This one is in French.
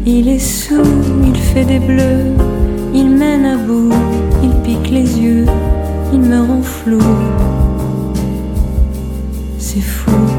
Il est sous, il fait des bleus, il mène à bout, il pique les yeux, il me rend flou. C'est fou.